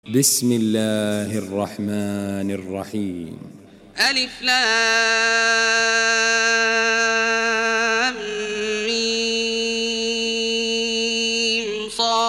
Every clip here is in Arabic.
بسم الله الرحمن الرحيم. ألف لام ميم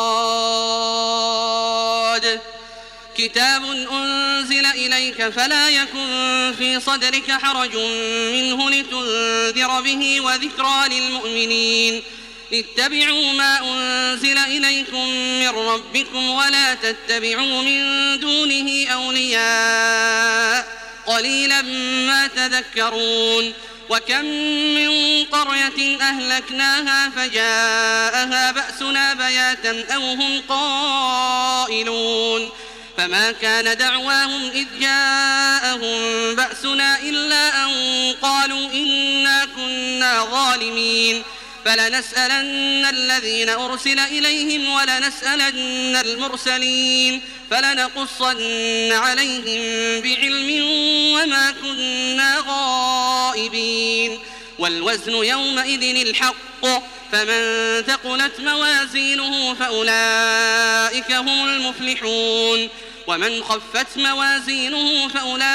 صاد كتاب أنزل إليك فلا يكن في صدرك حرج منه لتنذر به وذكرى للمؤمنين. اتبعوا ما أنزل إليكم من ربكم ولا تتبعوا من دونه أولياء قليلا ما تذكرون. وكم من قرية أهلكناها فجاءها بأسنا بياتا أو هم قائلون فما كان دعواهم إذ جاءهم بأسنا إلا أن قالوا إنا كنا ظالمين. فلنسألن الذين أرسل إليهم ولنسألن المرسلين فلنقصن عليهم بعلم وما كنا غائبين. والوزن يومئذ الحق فمن ثقلت موازينه فأولئك هم المفلحون ومن خفت موازينه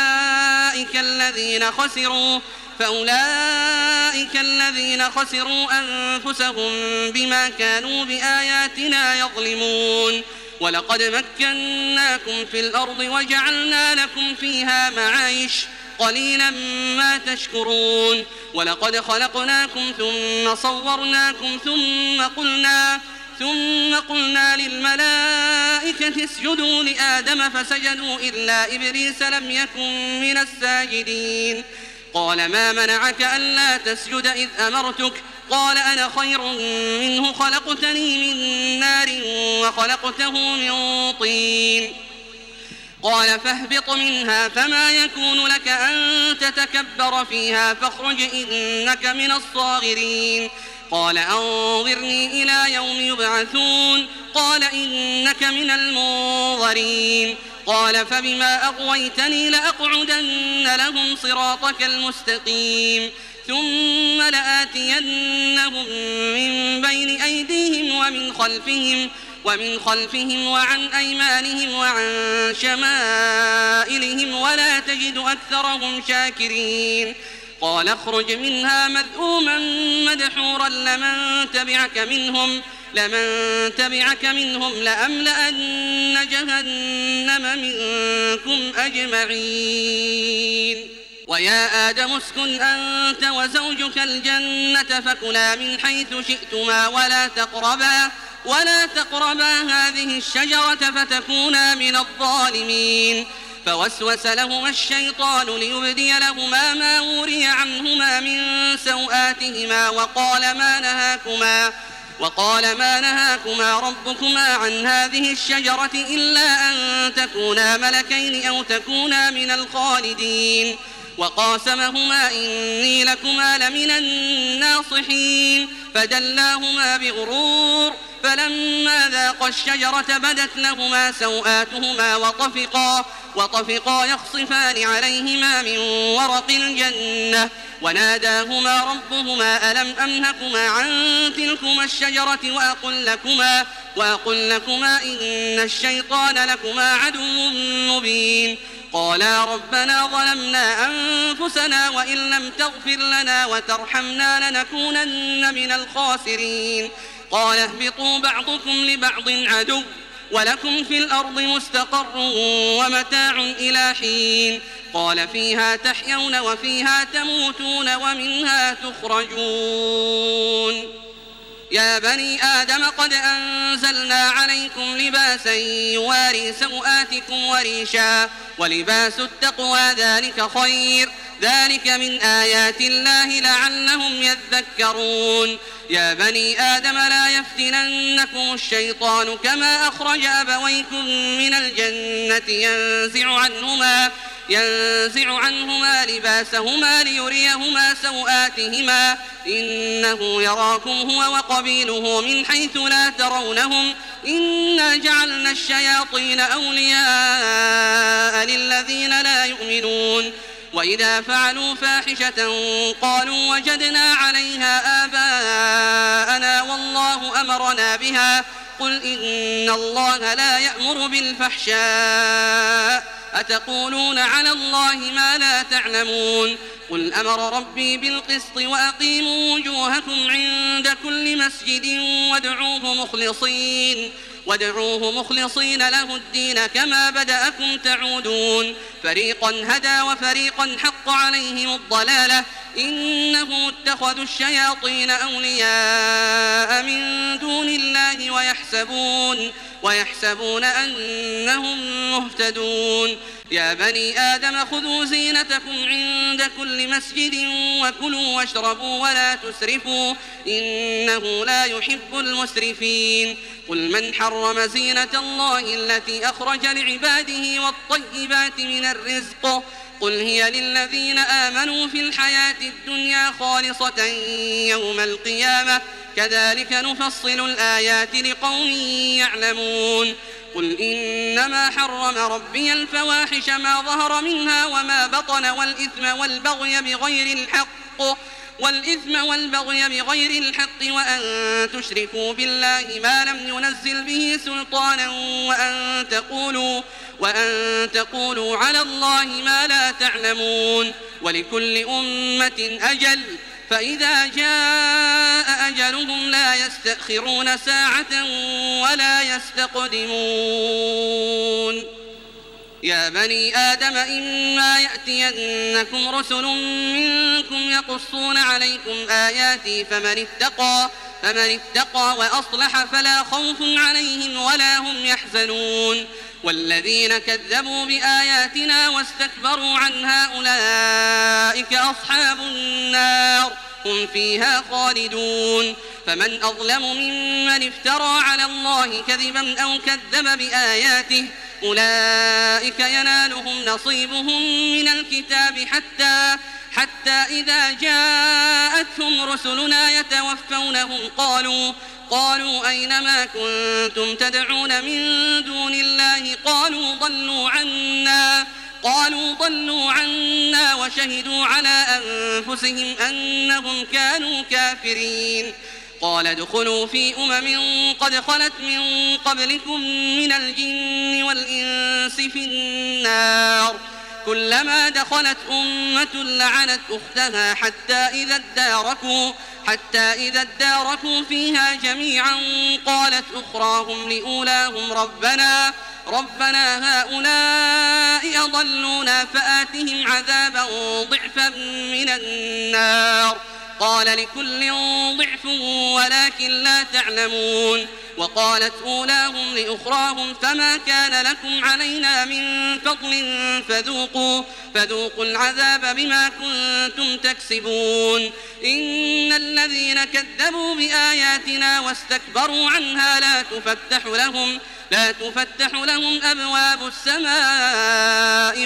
فأولئك الذين خسروا أنفسهم بما كانوا بآياتنا يظلمون. ولقد مكناكم في الأرض وجعلنا لكم فيها معايش قليلا ما تشكرون. ولقد خلقناكم ثم صورناكم ثم قلنا للملائكة اسجدوا لآدم فسجدوا إلا إبليس لم يكن من الساجدين. قال ما منعك ألا تسجد إذ أمرتك؟ قال أنا خير منه خلقتني من نار وخلقته من طين. قال فاهبط منها فما يكون لك أن تتكبر فيها فاخرج إنك من الصاغرين. قال أنظرني إلى يوم يبعثون. قال إنك من المنظرين. قال فبما أغويتني لأقعدن لهم صراطك المستقيم ثم لآتينهم من بين أيديهم ومن خلفهم وعن أيمانهم وعن شمائلهم ولا تجد أكثرهم شاكرين. قال اخرج منها مذءوما مدحورا لمن تبعك منهم لأملأن جهنم منكم أجمعين. ويا آدم اسكن أنت وزوجك الجنة فكلا من حيث شئتما ولا تقربا هذه الشجرة فتكونا من الظالمين. فوسوس لهما الشيطان ليبدي لهما ما وري عنهما من سوآتهما وقال ما نهاكما ربكما عن هذه الشجرة إلا أن تكونا ملكين أو تكونا من الخالدين. وقاسمهما إني لكما لمن الناصحين فدلاهما بغرور فلما ذاقا الشجرة بدت لهما سوآتهما وطفقا يخصفان عليهما من ورق الجنة وناداهما ربهما ألم أنهكما عن تلكما الشجرة وأقل لكما إن الشيطان لكما عدو مبين. قالا ربنا ظلمنا أنفسنا وإن لم تغفر لنا وترحمنا لنكونن من الخاسرين. قال اهبطوا بعضكم لبعض عدو ولكم في الأرض مستقر ومتاع إلى حين. قال فيها تحيون وفيها تموتون ومنها تخرجون. يا بني آدم قد أنزلنا عليكم لباسا يواري سوآتكم وريشا ولباس التقوى ذلك خير ذلك من آيات الله لعلهم يذكرون. يا بني آدم لا يفتننكم الشيطان كما أخرج أبويكم من الجنة ينزع عنهما لباسهما ليريهما سوآتهما إنه يراكم هو وقبيله من حيث لا ترونهم إنا جعلنا الشياطين أولياء للذين لا يؤمنون. وإذا فعلوا فاحشة قالوا وجدنا عليها آباءنا والله أمرنا بها قل إن الله لا يأمر بالفحشاء أتقولون على الله ما لا تعلمون قل أمر ربي بالقسط وأقيموا وجوهكم عند كل مسجد وادعوه مخلصين له الدين كما بدأكم تعودون فريقا هدى وفريقا حق عليهم الضلالة إنهم اتخذوا الشياطين أولياء من دون الله ويحسبون أنهم مهتدون يا بني آدم خذوا زينتكم عند كل مسجد وكلوا واشربوا ولا تسرفوا إنه لا يحب المسرفين قل من حرم زينة الله التي أخرج لعباده والطيبات من الرزق قل هي للذين آمنوا في الحياة الدنيا خالصة يوم القيامة كذلك نفصل الآيات لقوم يعلمون قل إنما حرم ربي الفواحش ما ظهر منها وما بطن والإثم والبغي بغير الحق وأن تشركوا بالله ما لم ينزل به سلطانا وأن تقولوا على الله ما لا تعلمون ولكل أمة أجل فإذا جاء أجلهم لا يستأخرون ساعة ولا يستقدمون يا بني آدم إما يأتينكم رسل منكم يقصون عليكم آياتي فمن اتقى وأصلح فلا خوف عليهم ولا هم يحزنون والذين كذبوا بآياتنا واستكبروا عنها أولئك أصحاب النار هم فيها خالدون فمن أظلم ممن افترى على الله كذبا أو كذب بآياته أولئك ينالهم نصيبهم من الكتاب حتى إذا جاءتهم رسلنا يتوفونهم قالوا أين ما كنتم تدعون من دون الله قالوا ضلوا عنا وشهدوا على أنفسهم أنهم كانوا كافرين قال ادخلوا في قد خلت من قبلكم من الجن والإنس في النار كلما دخلت أمة لعنت أختها حتى إذا اداركوا فيها جميعا قالت أخراهم لأولاهم ربنا هؤلاء أضلونا فآتهم عذابا ضعفا من النار قال لكل ضعف ولكن لا تعلمون وقالت أولاهم لأخراهم فما كان لكم علينا من فضل فذوقوا العذاب بما كنتم تكسبون إن الذين كذبوا بآياتنا واستكبروا عنها لا تفتح لهم أبواب السماء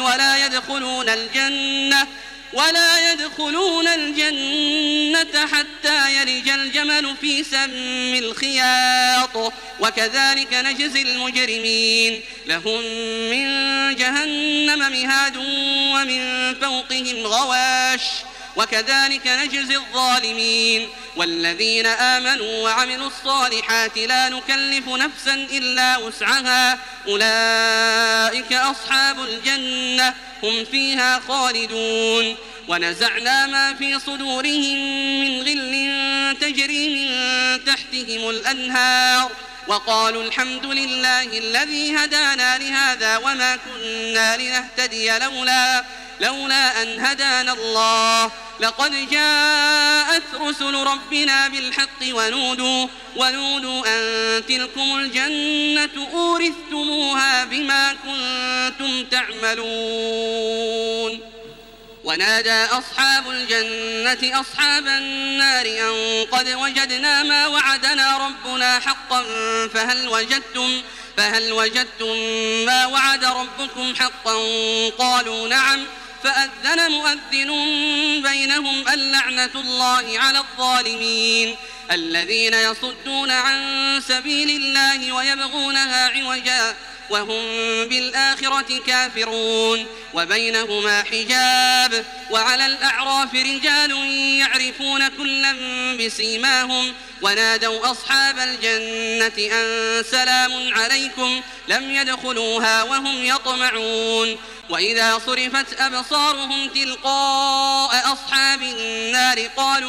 ولا يدخلون الجنة حتى يلج الجمل في سم الخياط وكذلك نجزي المجرمين لهم من جهنم مهاد ومن فوقهم غواش وكذلك نجزي الظالمين والذين آمنوا وعملوا الصالحات لا نكلف نفسا إلا وسعها أولئك أصحاب الجنة هم فيها خالدون ونزعنا ما في صدورهم من غل تجري من تحتهم الأنهار وقالوا الحمد لله الذي هدانا لهذا وما كنا لنهتدي لولا أن هدانا الله لقد جاءت رسل ربنا بالحق ونودوا أن تلكم الجنة أورثتموها بما كنتم تعملون ونادى أصحاب الجنة أصحاب النار أن قد وجدنا ما وعدنا ربنا حقا فهل وجدتم ما وعد ربكم حقا قالوا نعم فأذن مؤذن بينهم اللعنة الله على الظالمين الذين يصدون عن سبيل الله وهم بالآخرة كافرون وبينهما حجاب وعلى الأعراف رجال يعرفون كلا بسيماهم ونادوا أصحاب الجنة أن سلام عليكم لم يدخلوها وهم يطمعون وإذا صرفت أبصارهم تلقاء أصحاب النار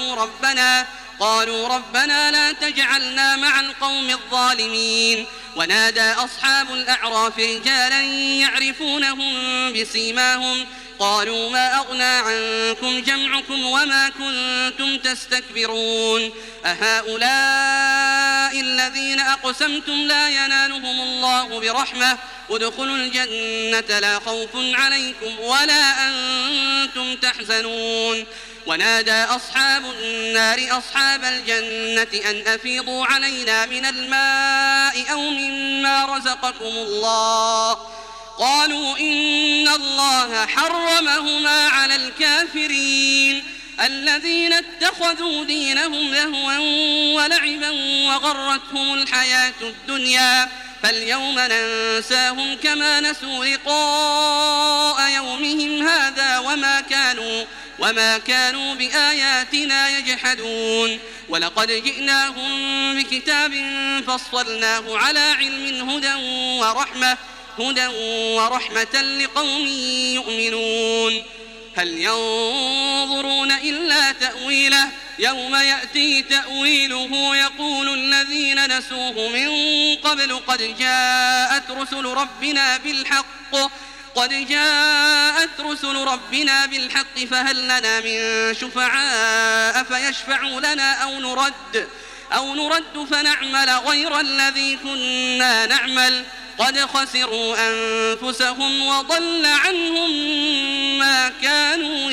قالوا ربنا لا تجعلنا مع القوم الظالمين ونادى أصحاب الأعراف رجالا يعرفونهم بسيماهم قالوا ما أغنى عنكم جمعكم وما كنتم تستكبرون أهؤلاء الذين أقسمتم لا ينالهم الله برحمة ادخلوا الجنة لا خوف عليكم ولا أنتم تحزنون ونادى أصحاب النار أصحاب الجنة أن أفيضوا علينا من الماء أو مما رزقكم الله قالوا إن الله حرمهما على الكافرين الذين اتخذوا دينهم لهوا ولعبا وغرتهم الحياة الدنيا فاليوم ننساهم كما نسوا لقاء يومهم هذا وما كانوا بآياتنا يجحدون ولقد جئناهم بكتاب فصلناه على علم هدى ورحمة لقوم يؤمنون هل ينظرون إلا تأويله يوم يأتي تأويله يقول الذين نسوه من قبل قد جاءت رسل ربنا بالحق فهل لنا من شفعاء فيشفعوا لنا أو نرد فنعمل غير الذي كنا نعمل قد خسروا أنفسهم وضل عنهم ما كانوا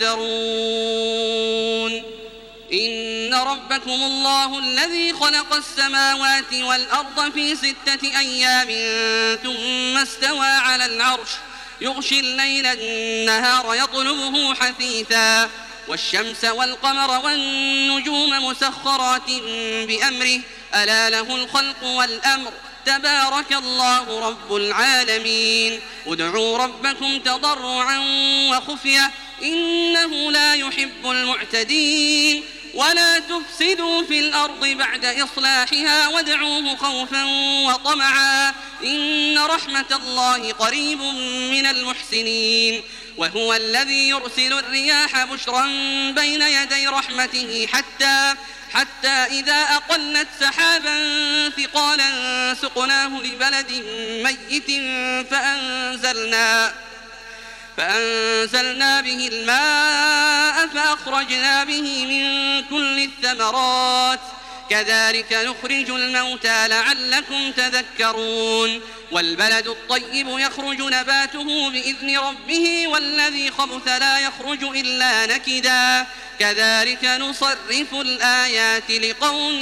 يفترون إن ربكم الله الذي خلق السماوات والأرض في 6 أيام ثم استوى على العرش يغشي الليل النهار يطلبه حثيثا والشمس والقمر والنجوم مسخرات بأمره ألا له الخلق والأمر تبارك الله رب العالمين ادعوا ربكم تضرعا وخفية إنه لا يحب المعتدين ولا تفسدوا في الأرض بعد إصلاحها وادعوه خوفا وطمعا إن رحمة الله قريب من المحسنين وهو الذي يرسل الرياح بشرا بين يدي رحمته حتى إذا أقلت سحابا ثقالا سقناه لبلد ميت فأنزلنا به الماء فأخرجنا به من كل الثمرات كذلك نخرج الموتى لعلكم تذكرون والبلد الطيب يخرج نباته بإذن ربه والذي خبث لا يخرج إلا نكدا كذلك نصرف الآيات لقوم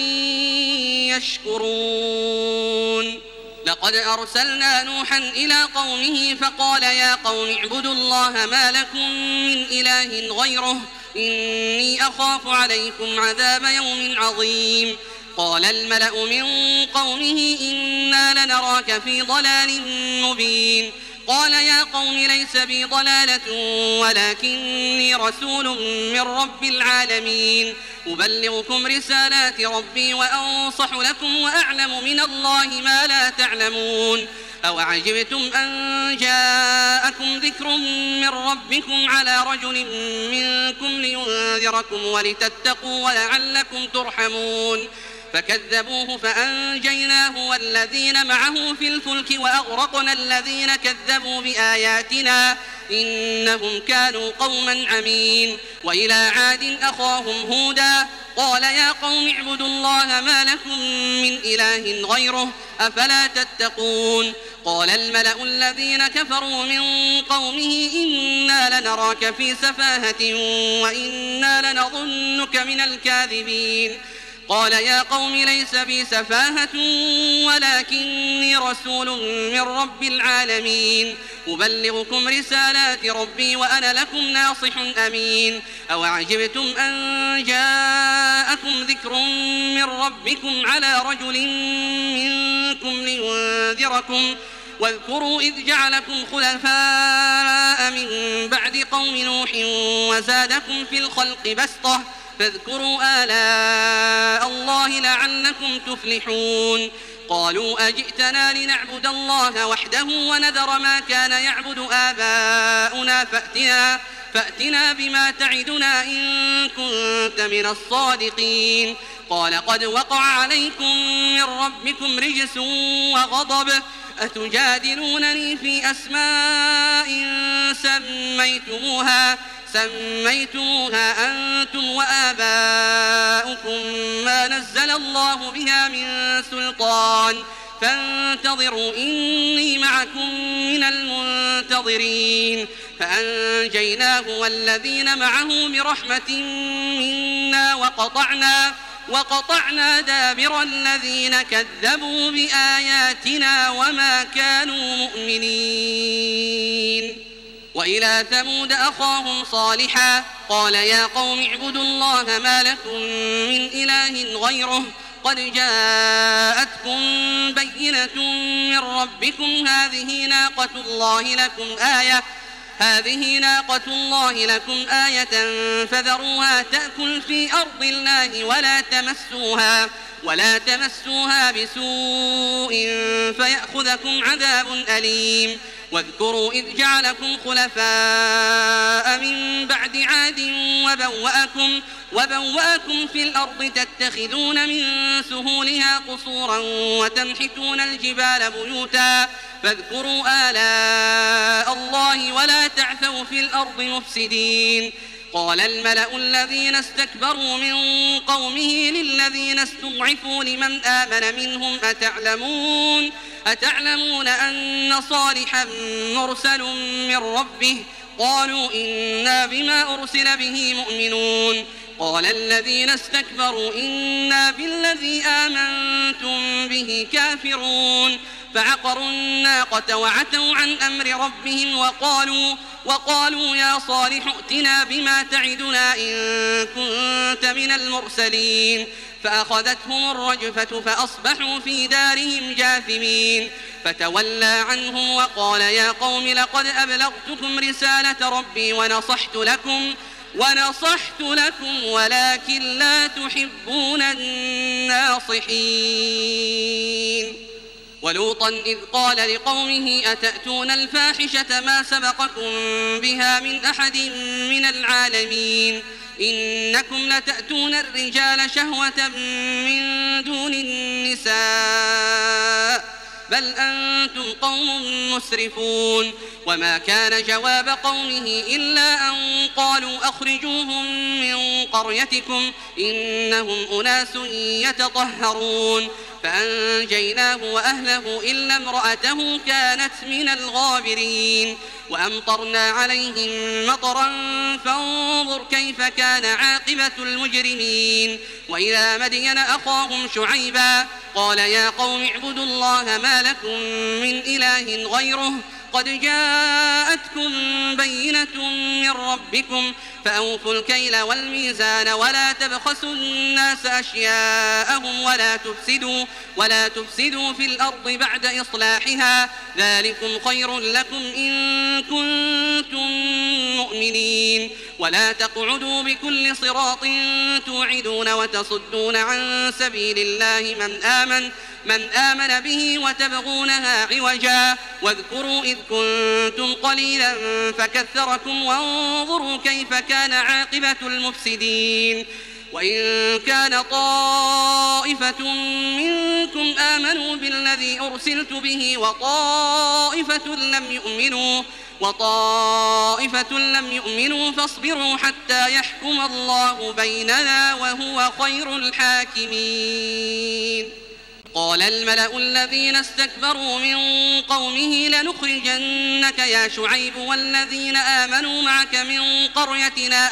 يشكرون لقد أرسلنا نوحا إلى قومه فقال يا قوم اعبدوا الله ما لكم من إله غيره إني أخاف عليكم عذاب يوم عظيم قال الملأ من قومه إنا لنراك في ضلال مبين قال يا قوم ليس بي ضلالة ولكني رسول من رب العالمين أبلغكم رسالات ربي وأنصح لكم وأعلم من الله ما لا تعلمون أوعجبتم أن جاءكم ذكر من ربكم على رجل منكم لينذركم ولتتقوا ولعلكم ترحمون فكذبوه فأنجيناه والذين معه في الفلك وأغرقنا الذين كذبوا بآياتنا إنهم كانوا قوما عمين وإلى عاد أخاهم هودا قال يا قوم اعبدوا الله ما لكم من إله غيره أفلا تتقون قال الملأ الذين كفروا من قومه إنا لنراك في سفاهة وإنا لنظنك من الكاذبين قال يا قوم ليس بي سفاهة ولكني رسول من رب العالمين أبلغكم رسالات ربي وأنا لكم ناصح أمين أوعجبتم أن جاءكم ذكر من ربكم على رجل منكم لينذركم واذكروا إذ جعلكم خلفاء من بعد قوم نوح وزادكم في الخلق بسطة فاذكروا آلاء الله لعلكم تفلحون قالوا أجئتنا لنعبد الله وحده ونذر ما كان يعبد آباؤنا فأتنا بما تعدنا إن كنت من الصادقين قال قد وقع عليكم من ربكم رجس وغضب أتجادلونني في أسماء سميتموها أنتم وآباؤكم ما نزل الله بها من سلطان فانتظروا إني معكم من المنتظرين فأنجيناه والذين معه برحمة منا وقطعنا دابر الذين كذبوا بآياتنا وما كانوا مؤمنين وإلى ثمود أخاهم صالحا قال يا قوم اعبدوا الله ما لكم من إله غيره قد جاءتكم بينة من ربكم هذه ناقة الله لكم آية فذروها تأكل في أرض الله ولا تمسوها بسوء فيأخذكم عذاب أليم واذكروا إذ جعلكم خلفاء من بعد عاد وبوأكم في الأرض تتخذون من سهولها قصورا وتنحتون الجبال بيوتا فاذكروا آلاء الله ولا تعثوا في الأرض مفسدين قال الملأ الذين استكبروا من قومه للذين استضعفوا لمن آمن منهم أتعلمون أن صالحا مرسل من ربه قالوا إنا بما أرسل به مؤمنون قال الذين استكبروا إنا بالذي آمنتم به كافرون فعقروا الناقة وعتوا عن أمر ربهم وقالوا يا صالح ائتنا بما تعدنا إن كنت من المرسلين فأخذتهم الرجفة فأصبحوا في دارهم جاثمين فتولى عنهم وقال يا قوم لقد أبلغتكم رسالة ربي ونصحت لكم ولكن لا تحبون الناصحين ولوطا إذ قال لقومه أتأتون الفاحشة ما سبقكم بها من أحد من العالمين إنكم لتأتون الرجال شهوة من دون النساء بل أنتم قوم مسرفون وما كان جواب قومه إلا أن قالوا أخرجوهم من قريتكم إنهم أناس يتطهرون فأنجيناه وأهله إلا امرأته كانت من الغابرين وأمطرنا عليهم مطرا فانظر كيف كان عاقبة المجرمين وإلى مدين أخاهم شعيبا قال يا قوم اعبدوا الله ما لكم من إله غيره قد جاءتكم بينة من ربكم فأوفوا الكيل والميزان ولا تبخسوا الناس أشياءهم ولا تفسدوا في الأرض بعد إصلاحها ذلكم خير لكم إن كنتم مؤمنين ولا تقعدوا بكل صراط توعدون وتصدون عن سبيل الله من آمن به وتبغونها عوجا واذكروا إذ كنتم قليلا فكثركم وانظروا كيف كان عاقبة المفسدين وإن كان طائفة منكم آمنوا بالذي أرسلت به وطائفة لم يؤمنوا فاصبروا حتى يحكم الله بيننا وهو خير الحاكمين قال الملأ الذين استكبروا من قومه لنخرجنك يا شعيب والذين آمنوا معك من قريتنا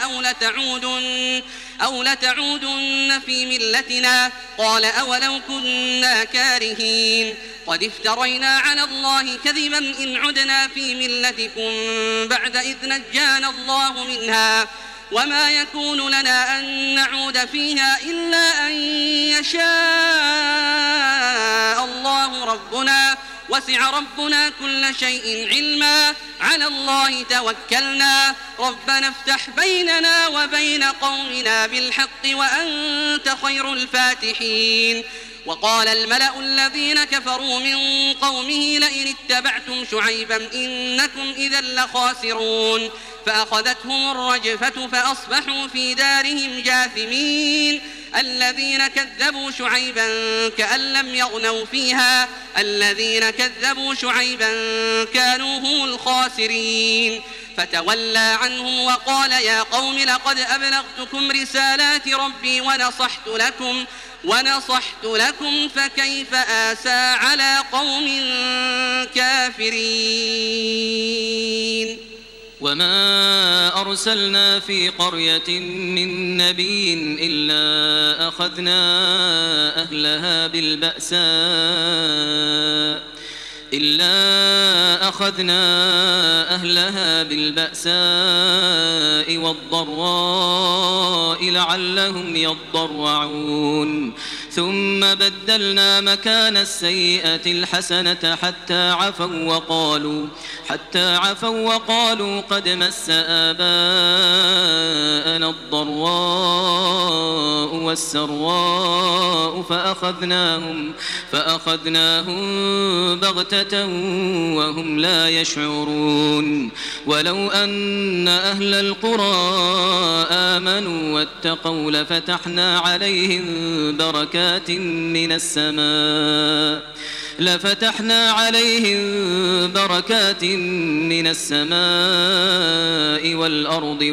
أو لتعودن في ملتنا قال أولو كنا كارهين قد افترينا على الله كذبا إن عدنا في ملتكم بعد إذ نجانا الله منها وما يكون لنا أن نعود فيها إلا أن يشاء الله ربنا وسع ربنا كل شيء علما على الله توكلنا ربنا افتح بيننا وبين قومنا بالحق وأنت خير الفاتحين وقال الملأ الذين كفروا من قومه لئن اتبعتم شعيبا إنكم إذا لخاسرون فأخذتهم الرجفة فأصبحوا في دارهم جاثمين الذين كذبوا شعيبا كأن لم يغنوا فيها الذين كذبوا شعيبا كانوا هم الخاسرين فتولى عنهم وقال يا قوم لقد أبلغتكم رسالات ربي ونصحت لكم فكيف آسى على قوم كافرين وما أرسلنا في قرية من نبي إلا أخذنا أهلها بالبأساء والضراء لعلهم يضرعون ثم بدلنا مكان السيئة الحسنة حتى عفوا وقالوا قد مس آباءنا الضراء والسراء فأخذناهم بغتة وهم لا يشعرون ولو أن أهل القرى آمنوا واتقوا لفتحنا عليهم بركات من السماء والأرض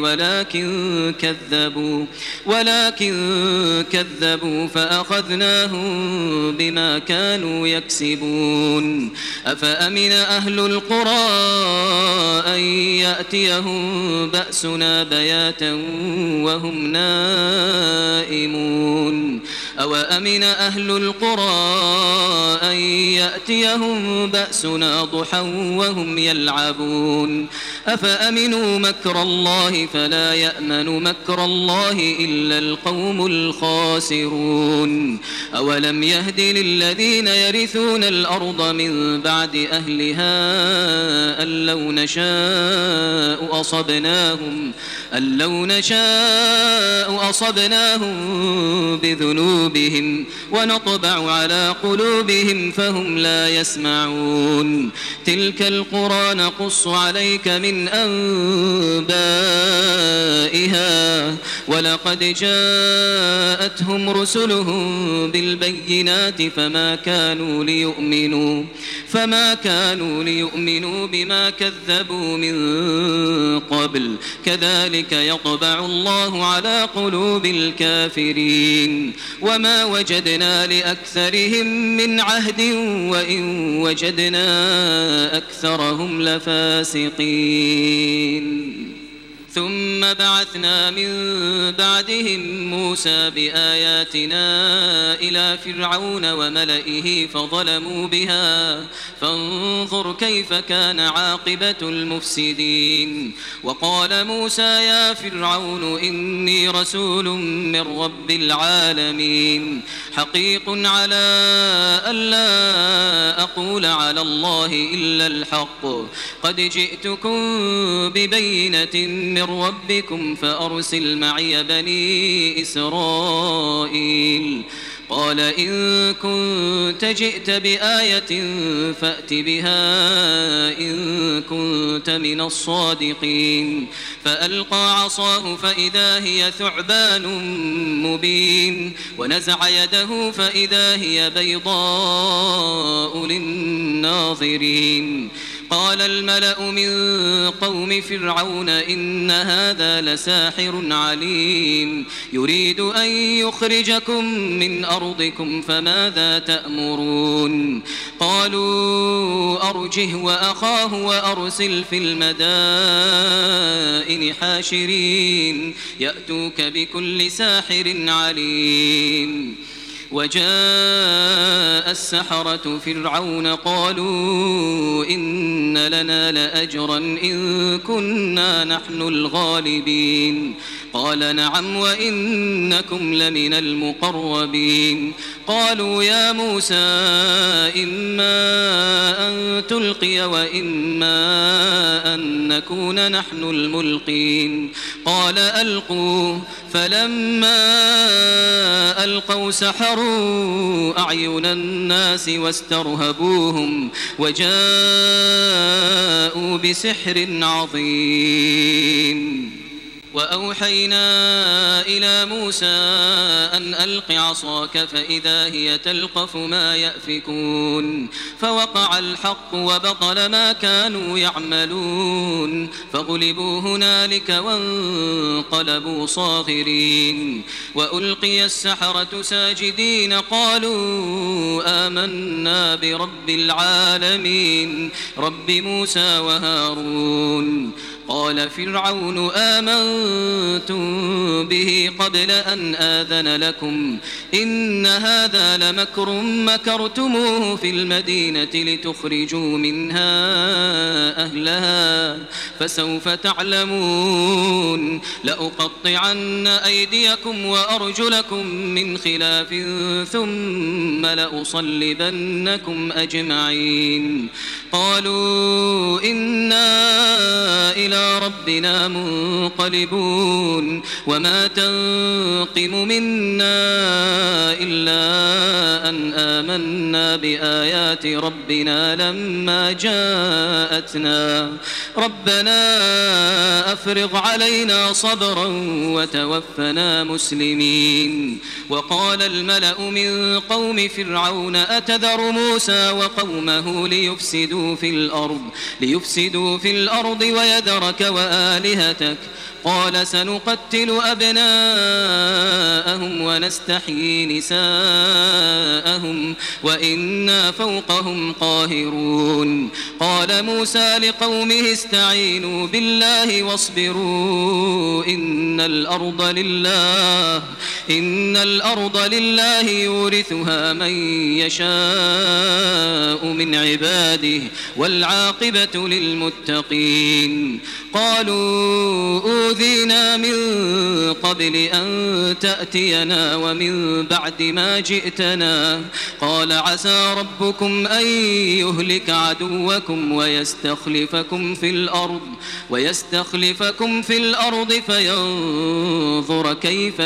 ولكن كذبوا فأخذناهم بما كانوا يكسبون أفأمن أهل القرى أن يأتيهم بأسنا بياتا وهم نائمون أوأمن أهل القرى أن يأتيهم بأسنا ضحى وهم يلعبون أفأمنوا مكر الله فلا يأمن مكر الله إلا القوم الخاسرون أولم يهد للذين يرثون الأرض من بعد أهلها أن لو نشاء أصبناهم بذنوبهم ونطبع على قلوبهم فهم لا يسمعون تلك القرى نقص عليك من أنبائها ولقد جاءتهم رسلهم بالبينات فما كانوا ليؤمنوا بما كذبوا من قبل كذلك يطبع الله على قلوب الكافرين وما وجدنا لأكثرهم من عهد وإن وجدنا أكثرهم لفاسقين ثم بعثنا من بعدهم موسى بآياتنا إلى فرعون وملئه فظلموا بها فانظر كيف كان عاقبة المفسدين وقال موسى يا فرعون إني رسول من رب العالمين حقيق على ألا أقول على الله إلا الحق قد جئتكم ببينة من ربكم فأرسل معي بني إسرائيل قال إن كنت جئت بآية فأت بها إن كنت من الصادقين فألقى عصاه فإذا هي ثعبان مبين ونزع يده فإذا هي بيضاء للناظرين قال الملأ من قوم فرعون إن هذا لساحر عليم يريد أن يخرجكم من أرضكم فماذا تأمرون قالوا أرجه وأخاه وأرسل في المدائن حاشرين يأتوك بكل ساحر عليم وجاء السحرة فرعون قالوا إن لنا لأجرا إن كنا نحن الغالبين قال نعم وإنكم لمن المقربين. قالوا يا موسى إما أن تلقي وإما أن نكون نحن الملقين. قال ألقوا. فلما ألقوا سحروا أعين الناس واسترهبوهم وجاءوا بسحر عظيم. وأوحينا إلى موسى أن ألق عصاك فإذا هي تلقف ما يأفكون. فوقع الحق وبطل ما كانوا يعملون فغلبوا هنالك وانقلبوا صاغرين. وألقي السحرة ساجدين قالوا آمنا برب العالمين رب موسى وهارون. قال فرعون آمنتم به قبل أن آذن لكم إن هذا لمكر مكرتموه في المدينة لتخرجوا منها أهلها فسوف تعلمون. لأقطعن أيديكم وأرجلكم من خلاف ثم لأصلبنكم أجمعين. قالوا إنا إلى ربنا منقلبون. وما تنقم منا إلا أن آمنا بآيات ربنا لما جاءتنا ربنا أفرغ علينا صبرا وتوفنا مسلمين. وقال الملأ من قوم فرعون أتذر موسى وقومه ليفسدوا في الأرض ويذرك وآلهتك قال سنقتل أبناءهم ونستحيي نساءهم وإنا فوقهم قاهرون. قال موسى لقومه استعينوا بالله واصبروا إن الأرض لله يورثها من يشاء من عباده والعاقبة للمتقين. قالوا أوذينا من قبل أن تأتينا ومن بعد ما جئتنا قال عسى ربكم أن يهلك عدوكم ويستخلفكم في الأرض فينظر كيف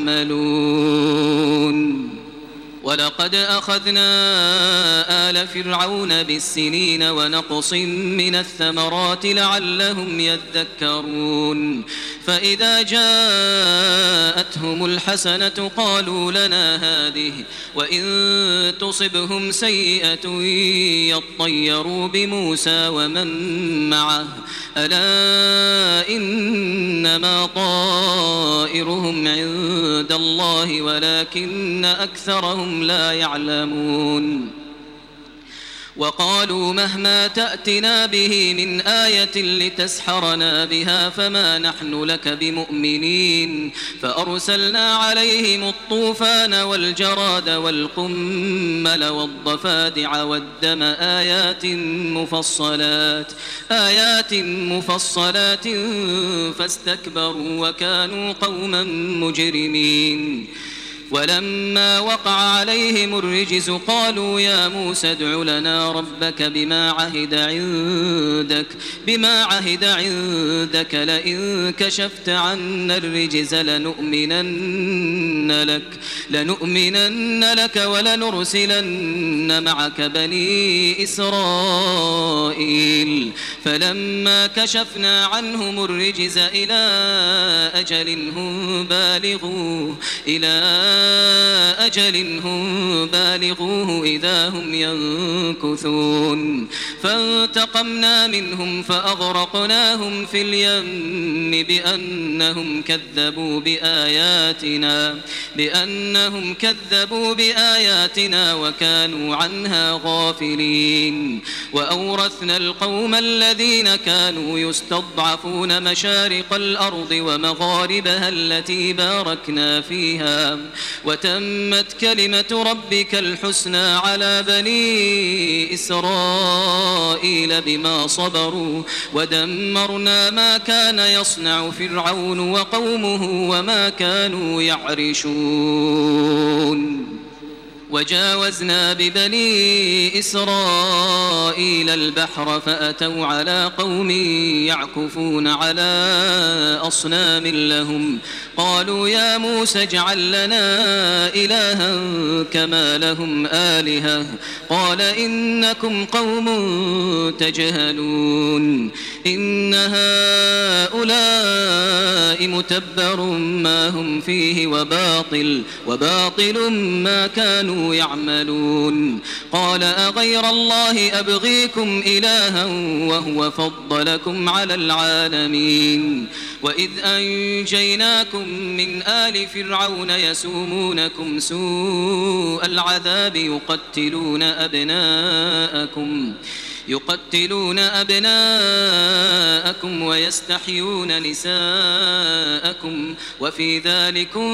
تعملون. ولقد أخذنا آل فرعون بالسنين ونقص من الثمرات لعلهم يذكرون. فإذا جاءتهم الحسنة قالوا لنا هذه وإن تصبهم سيئة يطيروا بموسى ومن معه ألا إنما طائرهم عند الله ولكن أكثرهم لا يعلمون. وقالوا مهما تأتنا به من آية لتسحرنا بها فما نحن لك بمؤمنين. فأرسلنا عليهم الطوفان والجراد والقمل والضفادع والدم آيات مفصلات فاستكبروا وكانوا قوما مجرمين. ولما وقع عليهم الرجز قالوا يا موسى ادع لنا ربك بما عهد عندك لئن كشفت عنا الرجز لنؤمنن لك ولنرسلن معك بني إسرائيل. فلما كشفنا عنهم الرجز إلى أجل هم بالغوه إذا هم ينكثون. فانتقمنا منهم فأغرقناهم في اليم بأنهم كذبوا بآياتنا وكانوا عنها غافلين. وأورثنا القوم الذين كانوا يستضعفون مشارق الأرض ومغاربها التي باركنا فيها وتمت كلمة ربك الحسنى على بني إسرائيل بما صبروا ودمرنا ما كان يصنع فرعون وقومه وما كانوا يعرشون وجاوزنا ببني إسرائيل البحر فأتوا على قوم يعكفون على أصنام لهم قالوا يا موسى اجعل لنا إلها كما لهم آلهة قال إنكم قوم تجهلون إن هؤلاء متبر ما هم فيه وباطل ما كانوا يعملون قال أغير الله أبغيكم إلها وهو فضلكم على العالمين وإذ أنجيناكم من آل فرعون يسومونكم سوء العذاب يقتلون أبناءكم ويستحيون نساءكم وفي ذلكم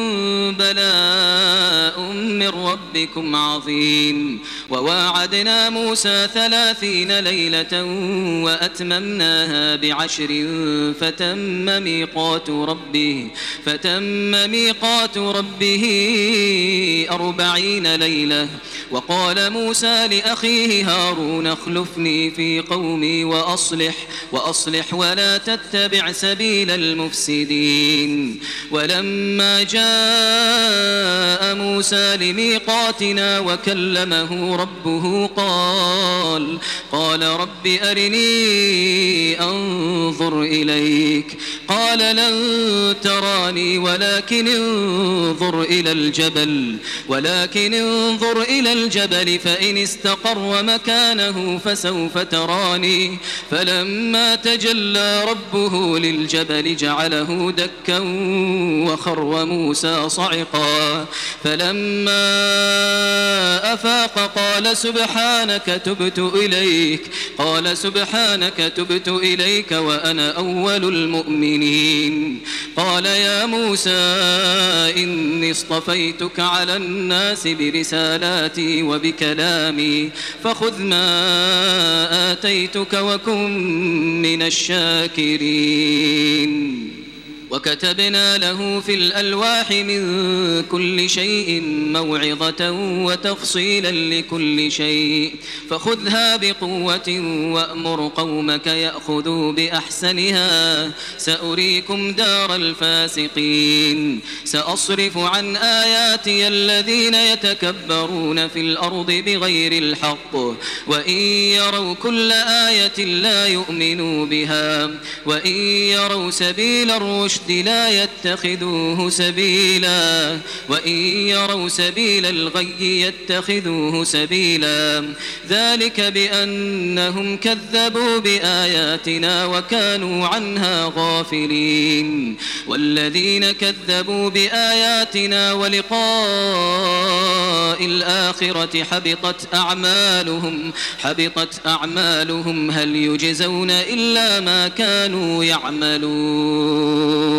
بلاء من ربكم عظيم وواعدنا موسى 30 ليلة وأتممناها ب10 فتم ميقات ربه 40 ليلة وقال موسى لأخيه هارون اخلفني في قومي وأصلح ولا تتبع سبيل المفسدين ولما جاء موسى لميقاتنا وكلمه ربه قال رب أرني أنظر إليك قال لن تراني ولكن انظر إلى الجبل فإن استقر مكانه فسوف تراني فلما تجلى ربه للجبل جعله دكا وخر موسى صعقا فلما أفاق قال سبحانك تبت إليك وأنا أول المؤمنين قال يا موسى إني اصطفيتك على الناس برسالاتي وبكلامي فخذ ما آتيتك وكن من الشاكرين وكتبنا له في الألواح من كل شيء موعظة وتفصيلا لكل شيء فخذها بقوة وأمر قومك يأخذوا بأحسنها سأريكم دار الفاسقين سأصرف عن آياتي الذين يتكبرون في الأرض بغير الحق وإن يروا كل آية لا يؤمنوا بها وإن يروا سبيل الرشد لا يتخذوه سبيلا وإن يروا سبيل الغي يتخذوه سبيلا ذلك بأنهم كذبوا بآياتنا وكانوا عنها غافلين والذين كذبوا بآياتنا ولقاء الآخرة حبطت أعمالهم هل يجزون إلا ما كانوا يعملون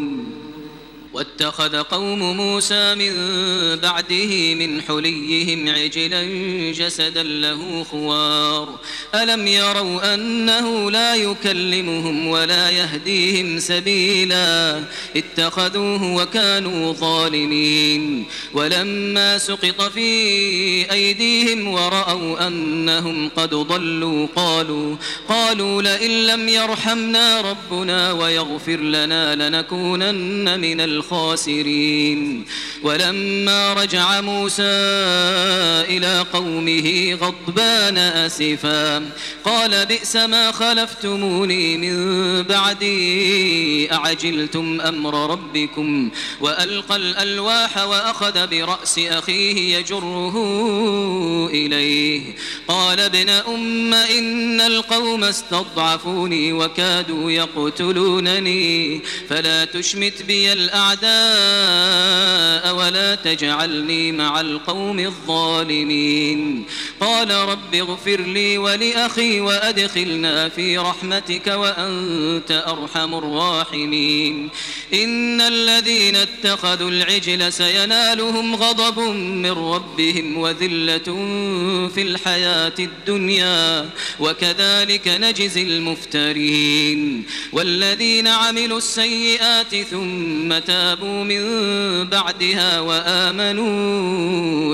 واتخذ قوم موسى من بعده من حليهم عجلا جسدا له خوار ألم يروا أنه لا يكلمهم ولا يهديهم سبيلا اتخذوه وكانوا ظالمين ولما سقط في أيديهم ورأوا أنهم قد ضلوا قالوا لئن لم يرحمنا ربنا ويغفر لنا لنكونن من الخاسرين ولما رجع موسى إلى قومه غضبان أسفا قال بئس ما خلفتموني من بعدي أعجلتم أمر ربكم وألقى الألواح وأخذ برأس أخيه يجره إليه قال ابن أم إن القوم استضعفوني وكادوا يقتلونني فلا تشمت بي الأعداء الأعداء ولا تجعلني مع القوم الظالمين. قال رب اغفر لي ولأخي وأدخلنا في رحمتك وأنت أرحم الراحمين. إن الذين اتخذوا العجل سينالهم غضب من ربهم وذلة في الحياة الدنيا وكذلك نجزي المفترين. والذين عملوا السيئات ثم تابوا من بعدها وآمنوا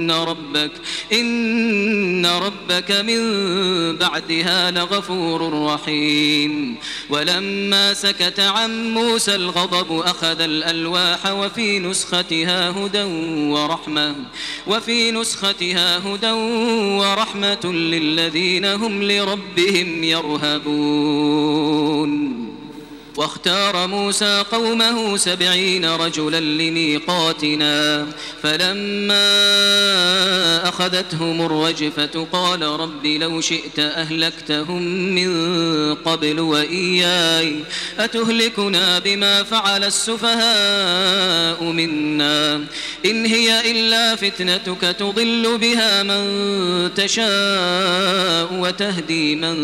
إن ربك من بعدها لغفور رحيم. ولما سكت عن موسى الغضب أخذ الألواح وفي نسختها هدى ورحمة للذين هم لربهم يرهبون. واختار موسى قومه 70 رجلا لميقاتنا فلما أخذتهم الرجفة قال رب لو شئت أهلكتهم من قبل وإياي أتهلكنا بما فعل السفهاء منا إن هي إلا فتنتك تضل بها من تشاء وتهدي من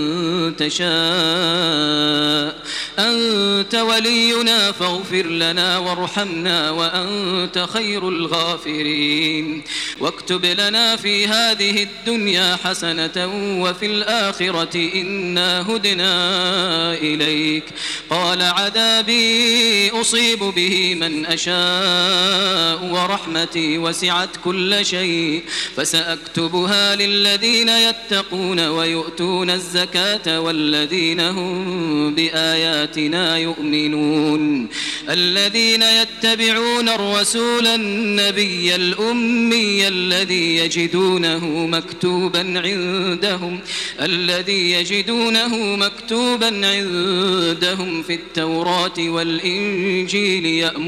تشاء أنت ولينا فاغفر لنا وارحمنا وأنت خير الغافرين. واكتب لنا في هذه الدنيا حسنة وفي الآخرة إنا هدنا إليك. قال عذابي أصيب به من أشاء ورحمتي وسعت كل شيء فسأكتبها للذين يتقون ويؤتون الزكاة والذين هم بآياتنا يؤمنون. الذين يتبعون الرسول النبي الأمي الذي يجدونه مكتوبا عندهم في التوراة والإنجيل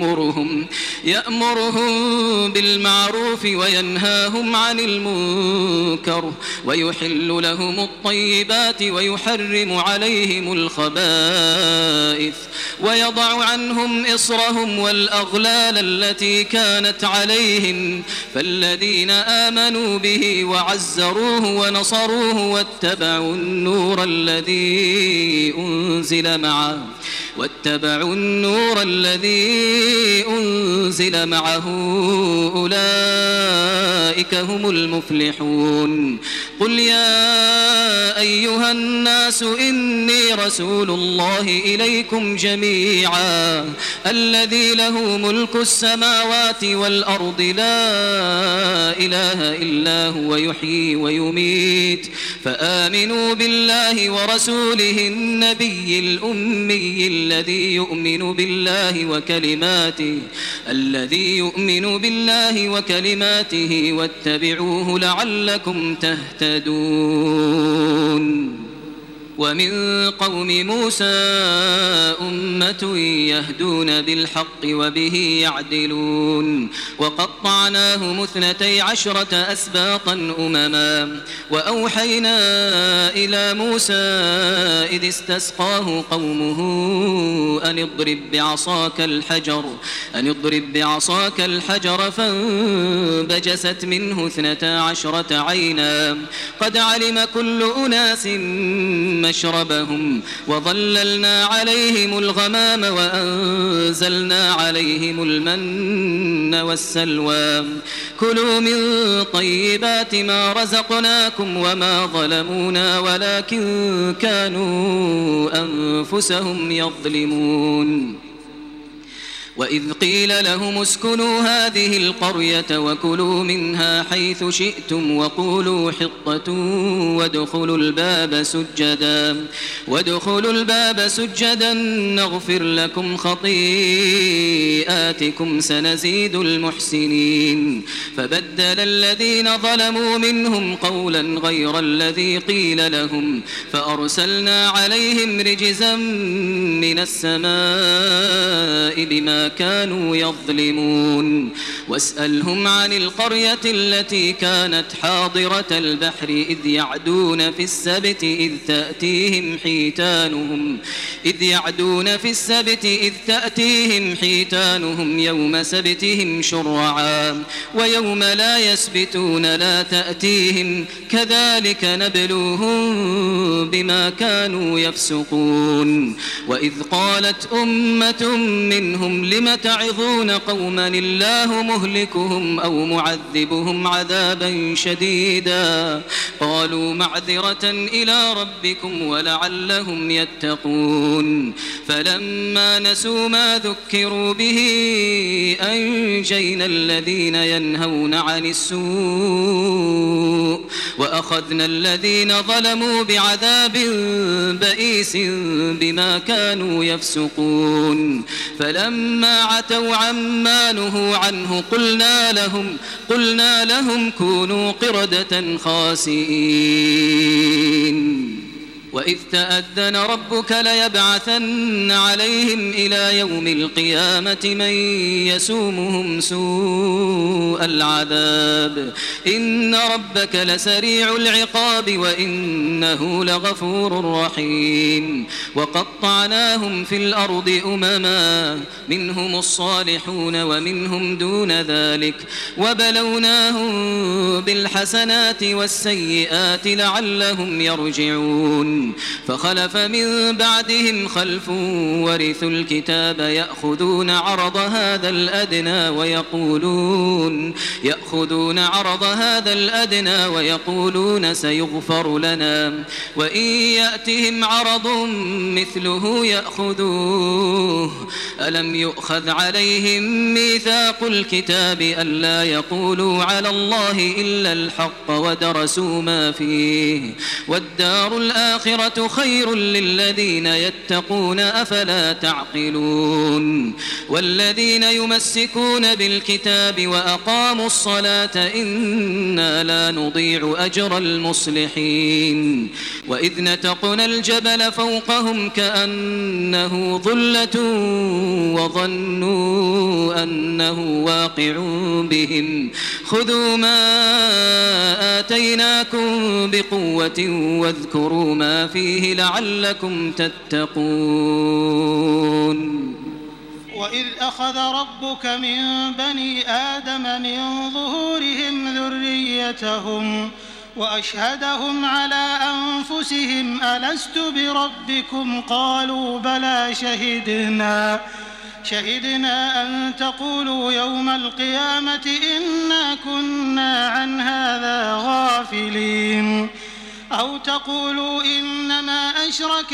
يأمرهم بالمعروف وينهاهم عن المنكر ويحل لهم الطيبات ويحرم عليهم الخبائث ويضع عنهم إصرهم والأغلال التي كانت عليهم. فالذين آمنوا به وعزروه ونصروه واتبعوا النور الذي أنزل معه أولئك هم المفلحون. قل يا أيها الناس إني رسول الله إليكم جميعا الذي له ملك السماوات والأرض لا إله إلا هو يحيي ويميت فآمنوا بالله ورسوله النبي الأمي الذي يؤمن بالله وكلماته واتبعوه لعلكم تهتدون. ومن قوم موسى أمة يهدون بالحق وبه يعدلون. وقطعناهم 12 أسباطا أمما وأوحينا إلى موسى إذ استسقاه قومه أن اضرب بعصاك الحجر فانبجست منه 12 عينا قد علم كل أناس مشربهم وظللنا عليهم الغمام وأنزلنا عليهم المن والسلوى كلوا من طيبات ما رزقناكم وما ظلمونا ولكن كانوا أنفسهم يظلمون. وإذ قيل لهم اسكنوا هذه القرية وكلوا منها حيث شئتم وقولوا حطة وادخلوا الباب سجدا نغفر لكم خطيئاتكم سنزيد المحسنين. فبدل الذين ظلموا منهم قولا غير الذي قيل لهم فأرسلنا عليهم رجزا من السماء بما كانوا يظلمون واسألهم عن القرية التي كانت حاضرة البحر إذ يعدون في السبت إذ تأتيهم حيتانهم يوم سبتهم شرعا ويوم لا يسبتون لا تأتيهم كذلك نبلوهم بما كانوا يفسقون وإذ قالت أمة منهم لم تعظون قوما الله مهلكهم أو معذبهم عذابا شديدا قالوا معذرة إلى ربكم ولعلهم يتقون فلما نسوا ما ذكروا به أنجينا الذين ينهون عن السوء وأخذنا الذين ظلموا بعذاب بئيس بما كانوا يفسقون فلما عتوا عما نهوا عنه قلنا لهم كونوا قردة خاسئين وإذ تأذن ربك ليبعثن عليهم إلى يوم القيامة من يسومهم سوء العذاب إن ربك لسريع العقاب وإنه لغفور رحيم وقطعناهم في الأرض أمما منهم الصالحون ومنهم دون ذلك وبلوناهم بالحسنات والسيئات لعلهم يرجعون فخلف من بعدهم خلف ورثوا الكتاب يأخذون عرض هذا الأدنى ويقولون سيغفر لنا وإن يأتهم عرض مثله يأخذوه ألم يؤخذ عليهم ميثاق الكتاب ألا يقولوا على الله إلا الحق ودرسوا ما فيه والدار الآخرة خير للذين يتقون أفلا تعقلون والذين يمسكون بالكتاب وأقاموا الصلاة إنا لا نضيع أجر المصلحين وإذ نتقنا الجبل فوقهم كأنه ظلة وظنوا أنه واقع بهم خذوا ما آتيناكم بقوة واذكروا ما فيه لعلكم تتقون وإذ أخذ ربك من بني آدم من ظهورهم ذريتهم وأشهدهم على أنفسهم ألست بربكم قالوا بلى شهدنا أن تقولوا يوم القيامة إنا كنا عن هذا غافلين أو تقولوا إنما أشرك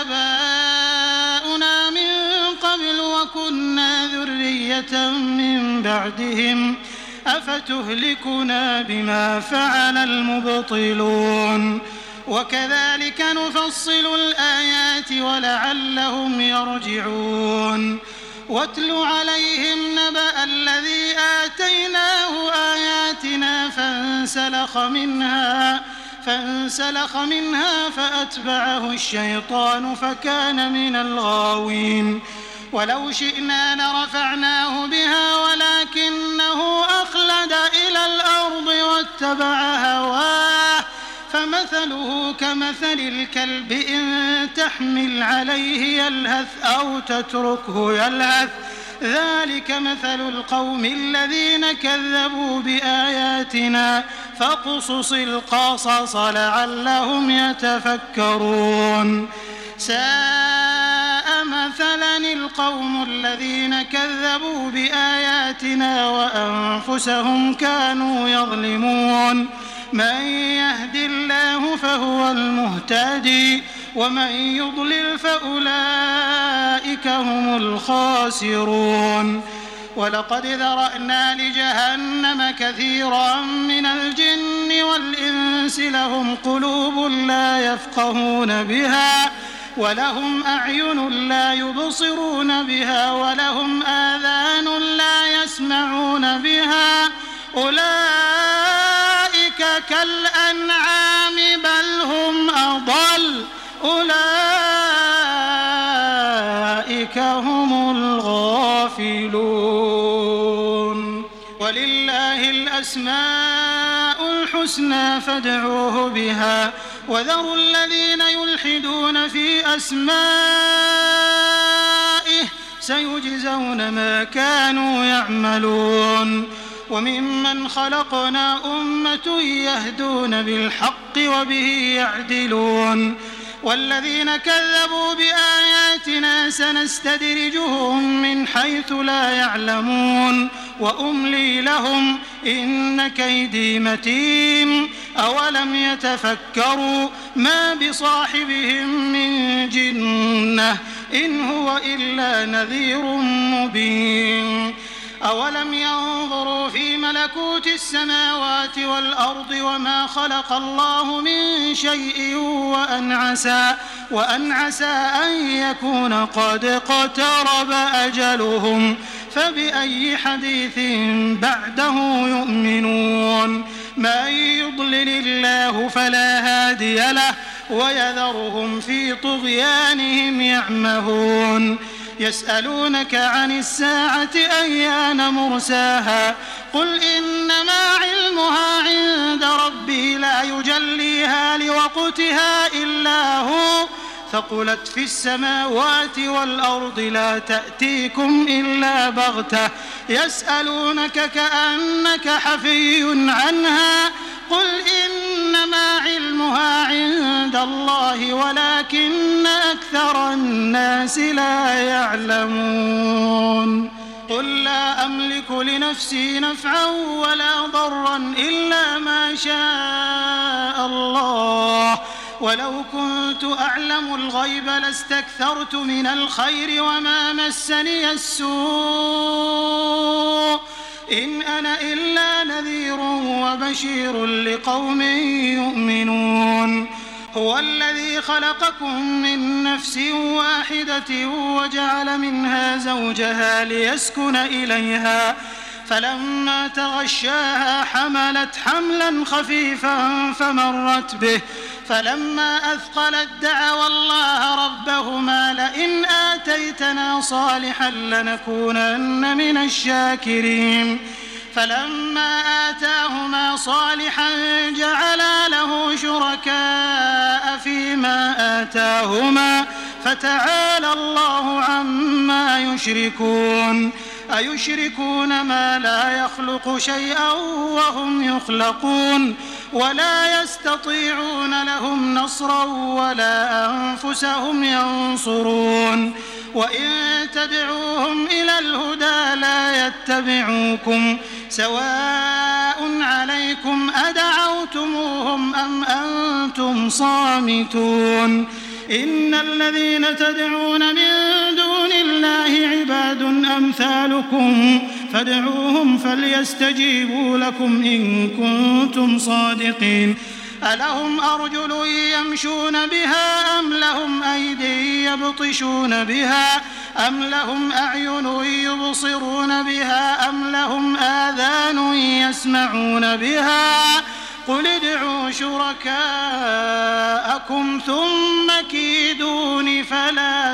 آباؤنا من قبل وكنا ذرية من بعدهم أفتهلكنا بما فعل المبطلون وكذلك نفصل الآيات ولعلهم يرجعون واتل عليهم نبأ الذي آتيناه آياتنا فانسلخ منها فأتبعه الشيطان فكان من الغاوين ولو شئنا لرفعناه بها ولكنه أخلد إلى الأرض واتبع هواه فمثله كمثل الكلب إن تحمل عليه يلهث أو تتركه يلهث ذلك مثل القوم الذين كذبوا بآياتنا فاقصص القصص لعلهم يتفكرون ساء مثلا القوم الذين كذبوا بآياتنا وأنفسهم كانوا يظلمون من يهد الله فهو المهتدي ومن يضلل فأولئك هم الخاسرون ولقد ذرأنا لجهنم كثيرا من الجن والإنس لهم قلوب لا يفقهون بها ولهم أعين لا يبصرون بها ولهم آذان لا يسمعون بها أولئك كالأنعام بل هم أضل أولئك هم الغافلون غافلون ولله الأسماء الحسنى فادعوه بها وذروا الذين يلحدون في أسمائه سيجزون ما كانوا يعملون وممن خلقنا أمة يهدون بالحق وبه يعدلون والذين كذبوا بآياتنا سنستدرجهم من حيث لا يعلمون وأملي لهم إن كيدي متين أولم يتفكروا ما بصاحبهم من جنة إن هو إلا نذير مبين أولم ينظروا في ملكوت السماوات والأرض وما خلق الله من شيء وأن عسى أن يكون قد اقترب أجلهم فبأي حديث بعده يؤمنون من يضلل الله فلا هادي له ويذرهم في طغيانهم يعمهون يسألونك عن الساعة أيان مرساها قل إنما علمها عند ربي لا يجليها لوقتها إلا هو ثقلت في السماوات والأرض لا تأتيكم إلا بغتة يسألونك كأنك حفي عنها قل إنما علمها عند الله ولكن أكثر الناس لا يعلمون قل لا أملك لنفسي نفعا ولا ضرا إلا ما شاء الله ولو كنت أعلم الغيب لاستكثرت من الخير وما مسني السوء إن أنا إلا نذير وبشير لقوم يؤمنون هو الذي خلقكم من نفس واحدة وجعل منها زوجها ليسكن إليها فلما تغشاها حملت حملا خفيفا فمرت به فلما أثقلت دعوا الله ربهما لئن آتيتنا صالحا لنكونن من الشاكرين فلما آتاهما صالحا جعلا له شركاء فيما آتاهما فتعالى الله عما يشركون أيشركون ما لا يخلق شيئا وهم يخلقون ولا يستطيعون لهم نصرا ولا أنفسهم ينصرون وإن تدعوهم إلى الهدى لا يتبعوكم سواء عليكم أدعوتموهم أم أنتم صامتون إن الذين تدعون من دون الله عباد أمثالكم فادعوهم فليستجيبوا لكم إن كنتم صادقين ألهم أرجل يمشون بها أم لهم أيدي يبطشون بها أم لهم أعين يبصرون بها أم لهم آذان يسمعون بها قل ادعوا شركاءكم ثم كيدون فلا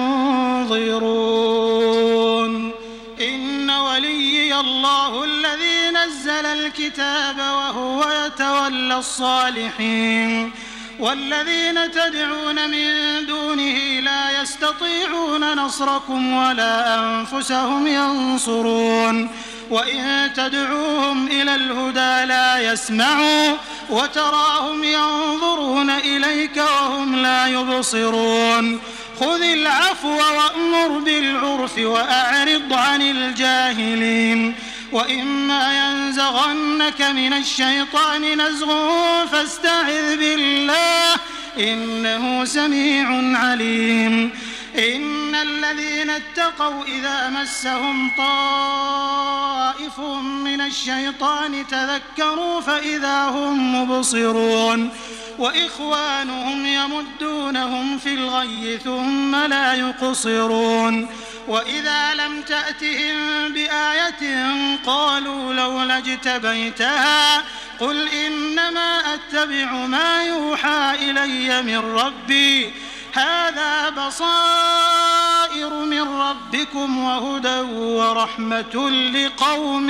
تنظرون إن وليي الله الذي نزل الكتاب وهو يتولى الصالحين والذين تدعون من دونه لا يستطيعون نصركم ولا أنفسهم ينصرون وإن تدعوهم إلى الهدى لا يسمعوا وتراهم ينظرون إليك وهم لا يبصرون خذ العفو وأمر بالعرف وأعرض عن الجاهلين وإما ينزغنك من الشيطان نزغ فاستعذ بالله إنه سميع عليم إن الذين اتقوا إذا مسهم طائف من الشيطان تذكروا فإذا هم مبصرون وإخوانهم يمدونهم في الغي ثم لا يقصرون وإذا لم تأتهم بآية قالوا لولا اجتبيتها قل إنما أتبع ما يوحى إلي من ربي هذا بصائر من ربي ربكم وهدى ورحمة لقوم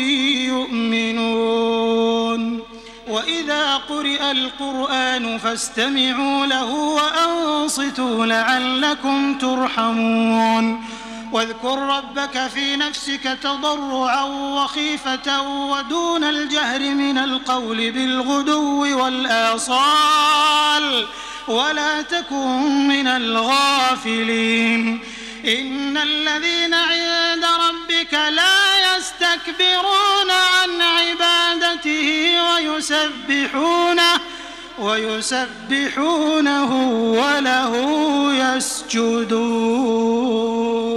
يؤمنون وإذا قرئ القرآن فاستمعوا له وأنصتوا لعلكم ترحمون واذكر ربك في نفسك تضرعا وخيفة ودون الجهر من القول بالغدو والآصال ولا تكن من الغافلين إن الذين عند ربك لا يستكبرون عن عبادته ويسبحونه وله يسجدون.